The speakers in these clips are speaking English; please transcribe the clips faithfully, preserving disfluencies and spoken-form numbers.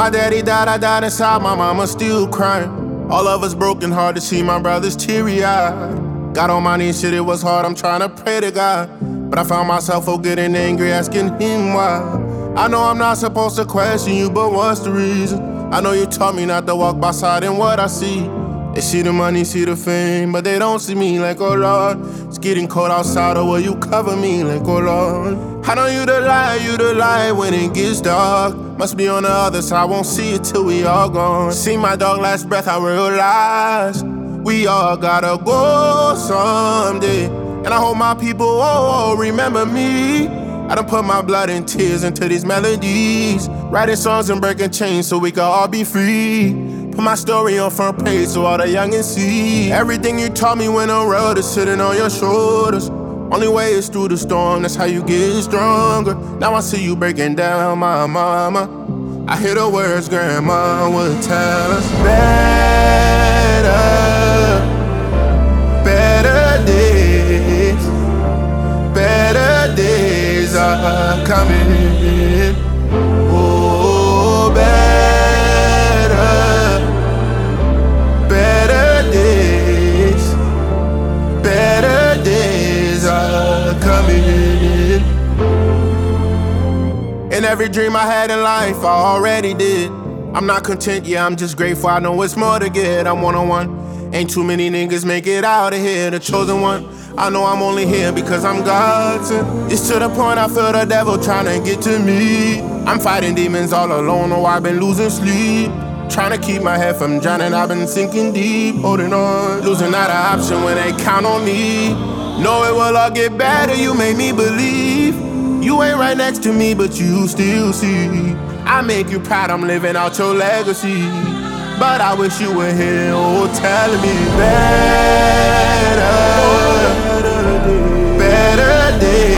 My daddy died, I died inside, my mama still crying. All of us broken hard to see my brothers teary-eyed. Got on my knees, shit, it was hard, I'm trying to pray to God. But I found myself oh getting angry, asking him why. I know I'm not supposed to question you, but what's the reason? I know you taught me not to walk by sight in what I see. They see the money, see the fame, but they don't see me like, oh Lord. It's getting cold outside, or will you cover me like, oh Lord? I know you the light, you the light when it gets dark. Must be on the other side, won't see it till we all gone. See my dog last breath, I realize we all gotta go someday. And I hope my people, oh, oh, remember me. I done put my blood and tears into these melodies, writing songs and breaking chains so we can all be free. Put my story on front page so all the youngins see. Everything you taught me when the road is sitting on your shoulders. Only way is through the storm, that's how you get stronger. Now I see you breaking down, my mama. I hear the words grandma would tell us. Better, better days, better days are coming. Oh, better, better days, better days are coming. And every dream I had in life, I already did. I'm not content, yeah, I'm just grateful. I know it's more to get. I'm one-on-one. Ain't too many niggas make it out of here, the chosen one. I know I'm only here because I'm God's. It's to the point I feel the devil trying to get to me. I'm fighting demons all alone, oh, I've been losing sleep. Trying to keep my head from drowning, I've been sinking deep. Holding on, losing not an option when they count on me. Know it will all get better, you made me believe. You ain't right next to me, but you still see. I make you proud, I'm living out your legacy. But I wish you were here, oh, telling me better, better days,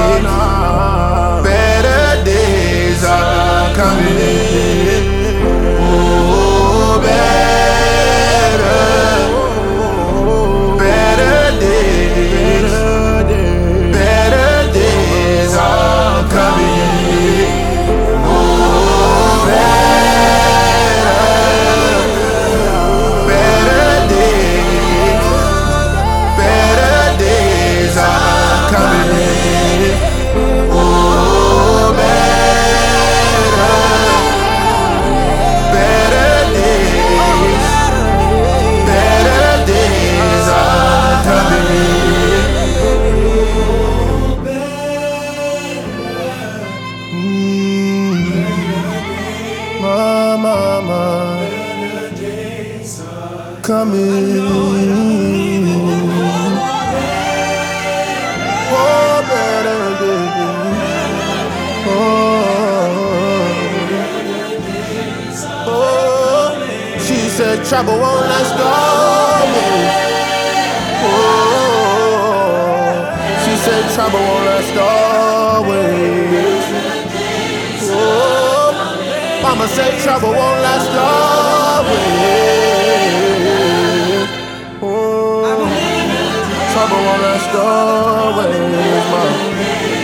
better days are coming. Oh, better, better days, better days are coming. Oh, better. Coming. Oh, better days. Oh, oh. She said trouble won't last always. Oh, she said trouble won't last always. Oh, mama said trouble won't last always. Trouble won't last always, mom.